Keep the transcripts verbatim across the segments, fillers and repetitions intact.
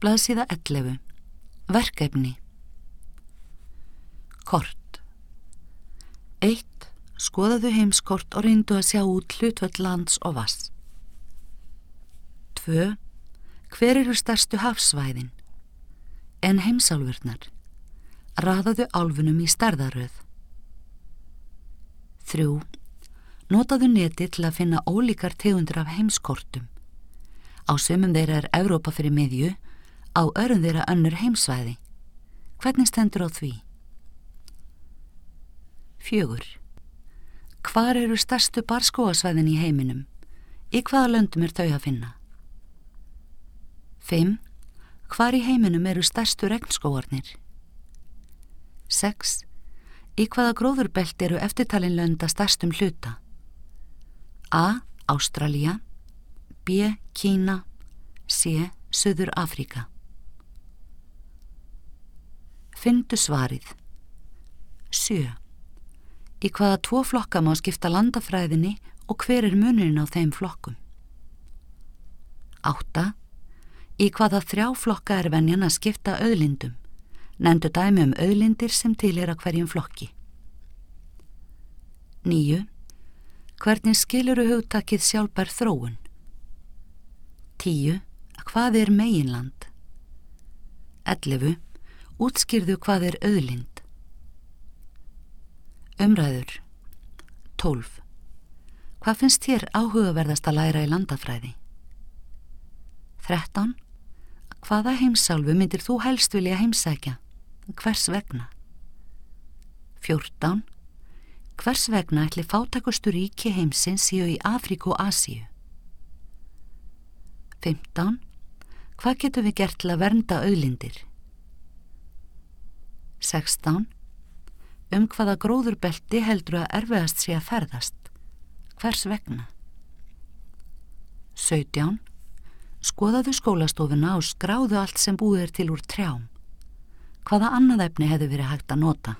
Blaðsíða ellefu. Verkefni. Kort. eitt. Skoðaðu heimskort og reyndu að sjá út hlutföll lands og vatns. tvö. Hver eru stærstu hafsvæðin? En heimsálfurnar. Raðaðu álfunum í stærðaröð. þrjú. Notaðu neti til að finna ólíkar tegundir af heimskortum. Á sumum þeirra er Evrópa fyrir miðju, á öðrum þeirra önnur heimsvæði. Hvernig stendur á því? fjögur. Hvar eru stærstu barrskógasvæðin í heiminum? Í hvaða löndum er þau að finna? fimm. Hvar í heiminum eru stærstu regnskógarnir? sex. Í hvaða gróðurbelti eru eftirtalin lönd að stærstum hluta? A. Ástralía, B. Kína, C. Suður Afríka. Finndu svarið. sjö. Í hvaða tvo flokka má skipta landafræðinni og hver er munurinn á þeim flokkum? átta. Í hvaða þrjá flokka er venjan að skipta auðlindum? Nefndu dæmi um auðlindir sem tilheyra hverjum flokki. níu. Hvernig skilurðu hugtakið sjálfbær þróun? tíu. Hvað er meginland? ellefu. Útskýrðu hvað er auðlind? Umræður. tólf. Hvað finnst þér áhugaverðast að læra í landafræði? þrettán. Hvaða heimsálfu myndir þú helst vilja heimsækja? Hvers vegna? fjórtán. Hvers vegna ætli fátækustu ríki heimsins séu í Afríku og Asíu? fimmtán. Hvað getum við gert til að vernda auðlindir? sextán. Um hvaða gróðurbelti heldur að erfiðast sé að ferðast? Hvers vegna? sautján. Skoðaðu skólastofuna og skráðu allt sem búið er til úr trjám. Hvaða annað efni hefði verið hægt að nota?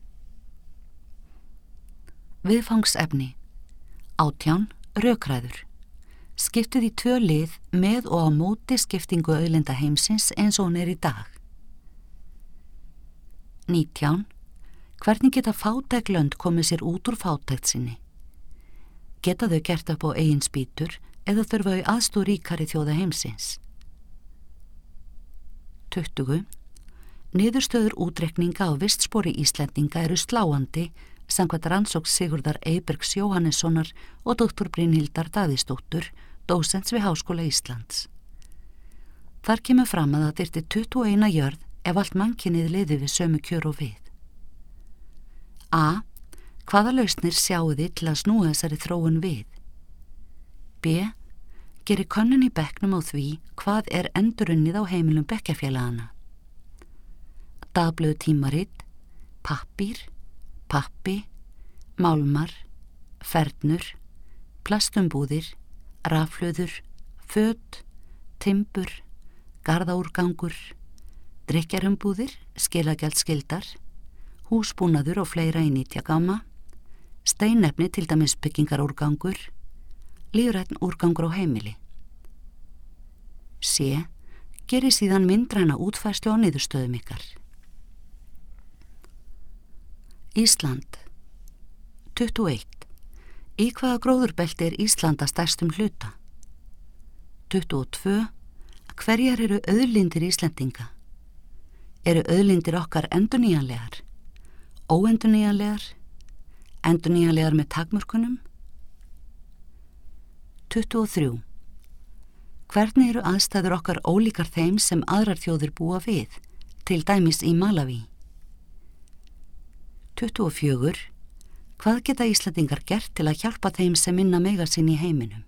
Viðfangsefni. átján. Rökræður. Skiptið í tvö lið með og á móti skiptingu auðlinda heimsins eins og hún er í dag. nítján. Hvernig geta fátæk lönd komið sér út úr fátækt sinni? Geta þau gert upp á eigin spýtur eða þurfa þau aðstoð ríkari þjóða heimsins? tuttugu. Niðurstöður útreikninga á vistspori Íslendinga eru sláandi samkvæmt rannsókn Sigurðar Eybergs Jóhannessonar og doktor Brynhildar Davíðsdóttur, dósents við Háskóla Íslands. Þar kemur fram að það þyrfti tuttugu og eina jörð ef allt mannkynið liði við sömu kjör og við. A. Hvaða lausnir sjáu þið til að snúa þessari þróun við? B. Geri könnun í bekknum á því hvað er endurunnið á heimilum bekkjafélagana. Dagblöð tímarit, pappír, pappi, málmar, fernur, plastumbúðir, rafhlöður, föt, timbur, garðaúrgangur, drykkjarumbúðir, skilagjaldskyldar, húsbúnaður og fleira í nýtjagáma, steinefni til dæmis byggingarúrgangur, lífrænn úrgangur á heimili. C. Geri síðan myndræna útfærslu á niðurstöðum ykkar. Ísland. tuttugu og eitt. Í hvaða gróðurbelti er Ísland að stærstum hluta? tuttugu og tvö. Hverjar eru auðlindir Íslendinga? Eru auðlindir okkar endurnýjanlegar? Óendurnýjanlegar? Endurnýjanlegar með takmörkunum? tuttugu og þrjú. Hvernig eru aðstæður okkar ólíkar þeim sem aðrar þjóðir búa við, til dæmis í Malaví? tuttugu og fjögur. Hvað geta Íslendingar gert til að hjálpa þeim sem minna mega sín í heiminum?